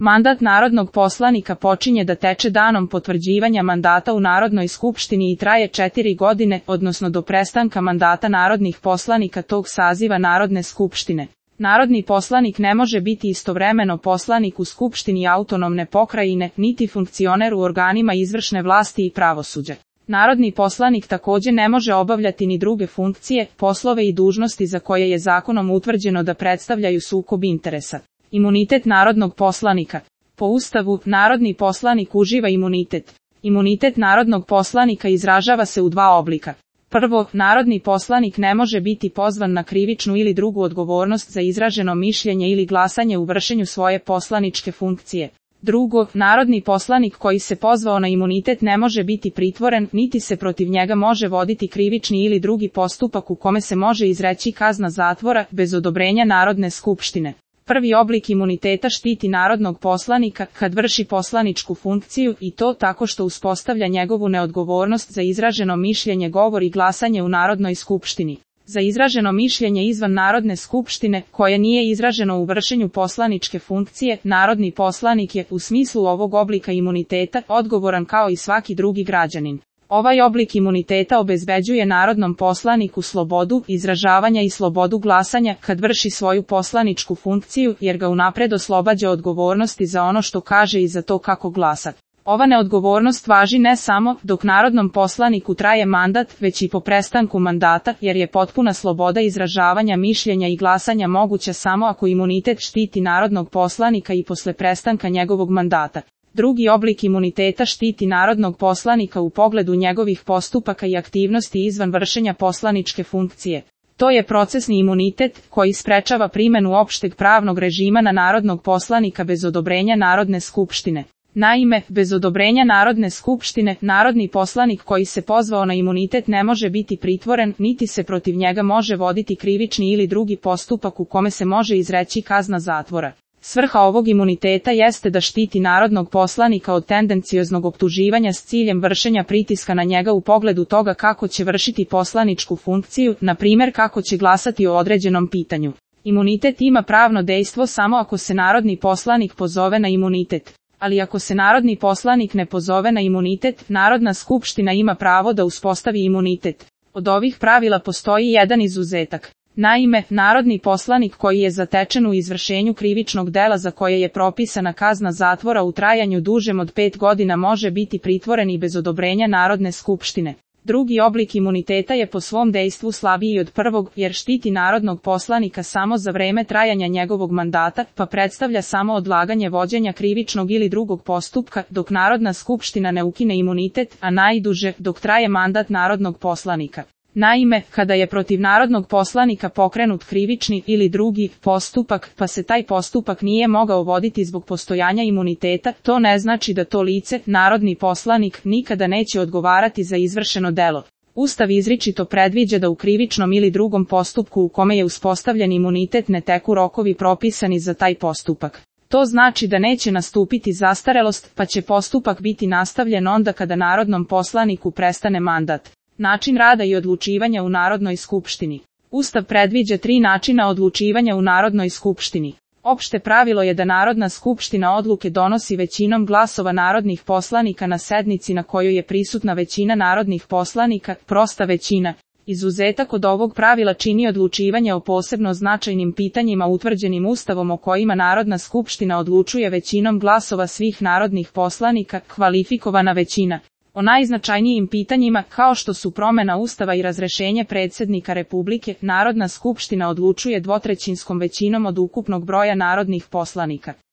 Mandat narodnog poslanika počinje da teče danom potvrđivanja mandata u Narodnoj skupštini i traje 4 godine, odnosno do prestanka mandata narodnih poslanika tog saziva Narodne skupštine. Narodni poslanik ne može biti istovremeno poslanik u Skupštini autonomne pokrajine, niti funkcioner u organima izvršne vlasti i pravosuđa. Narodni poslanik takođe ne može obavljati ni druge funkcije, poslove i dužnosti za koje je zakonom utvrđeno da predstavljaju sukob interesa. Imunitet narodnog poslanika. Po Ustavu, narodni poslanik uživa imunitet. Imunitet narodnog poslanika izražava se u 2 oblika. Prvo, narodni poslanik ne može biti pozvan na krivičnu ili drugu odgovornost za izraženo mišljenje ili glasanje u vršenju svoje poslaničke funkcije. Drugo, narodni poslanik koji se pozvao na imunitet ne može biti pritvoren, niti se protiv njega može voditi krivični ili drugi postupak u kome se može izreći kazna zatvora, bez odobrenja Narodne skupštine. Prvi oblik imuniteta štiti narodnog poslanika kad vrši poslaničku funkciju i to tako što uspostavlja njegovu neodgovornost za izraženo mišljenje, govor i glasanje u Narodnoj skupštini. Za izraženo mišljenje izvan Narodne skupštine, koje nije izraženo u vršenju poslaničke funkcije, narodni poslanik je, u smislu ovog oblika imuniteta, odgovoran kao i svaki drugi građanin. Ovaj oblik imuniteta obezbeđuje narodnom poslaniku slobodu izražavanja i slobodu glasanja kad vrši svoju poslaničku funkciju, jer ga unapred oslobađa odgovornosti za ono što kaže i za to kako glasa. Ova neodgovornost važi ne samo dok narodnom poslaniku traje mandat, već i po prestanku mandata, jer je potpuna sloboda izražavanja mišljenja i glasanja moguća samo ako imunitet štiti narodnog poslanika i posle prestanka njegovog mandata. Drugi oblik imuniteta štiti narodnog poslanika u pogledu njegovih postupaka i aktivnosti izvan vršenja poslaničke funkcije. To je procesni imunitet, koji sprečava primenu opšteg pravnog režima na narodnog poslanika bez odobrenja Narodne skupštine. Naime, bez odobrenja Narodne skupštine, narodni poslanik koji se pozvao na imunitet ne može biti pritvoren, niti se protiv njega može voditi krivični ili drugi postupak u kome se može izreći kazna zatvora. Svrha ovog imuniteta jeste da štiti narodnog poslanika od tendencioznog optuživanja s ciljem vršenja pritiska na njega u pogledu toga kako će vršiti poslaničku funkciju, na primjer kako će glasati o određenom pitanju. Imunitet ima pravno dejstvo samo ako se narodni poslanik pozove na imunitet. Ali ako se narodni poslanik ne pozove na imunitet, Narodna skupština ima pravo da uspostavi imunitet. Od ovih pravila postoji jedan izuzetak. Naime, narodni poslanik koji je zatečen u izvršenju krivičnog dela za koje je propisana kazna zatvora u trajanju dužem od 5 godina može biti pritvoren i bez odobrenja Narodne skupštine. Drugi oblik imuniteta je po svom dejstvu slabiji od prvog, jer štiti narodnog poslanika samo za vreme trajanja njegovog mandata, pa predstavlja samo odlaganje vođenja krivičnog ili drugog postupka, dok Narodna skupština ne ukine imunitet, a najduže dok traje mandat narodnog poslanika. Naime, kada je protiv narodnog poslanika pokrenut krivični ili drugi postupak, pa se taj postupak nije mogao voditi zbog postojanja imuniteta, to ne znači da to lice, narodni poslanik, nikada neće odgovarati za izvršeno delo. Ustav izričito predviđa da u krivičnom ili drugom postupku u kome je uspostavljen imunitet ne teku rokovi propisani za taj postupak. To znači da neće nastupiti zastarelost, pa će postupak biti nastavljen onda kada narodnom poslaniku prestane mandat. Način rada i odlučivanja u Narodnoj skupštini. Ustav predviđa 3 načina odlučivanja u Narodnoj skupštini. Opšte pravilo je da Narodna skupština odluke donosi većinom glasova narodnih poslanika na sednici na kojoj je prisutna većina narodnih poslanika, prosta većina. Izuzetak od ovog pravila čini odlučivanje o posebno značajnim pitanjima utvrđenim Ustavom o kojima Narodna skupština odlučuje većinom glasova svih narodnih poslanika, kvalifikovana većina. O najznačajnijim pitanjima, kao što su promena Ustava i razrešenje predsjednika Republike, Narodna skupština odlučuje 2/3 većinom od ukupnog broja narodnih poslanika.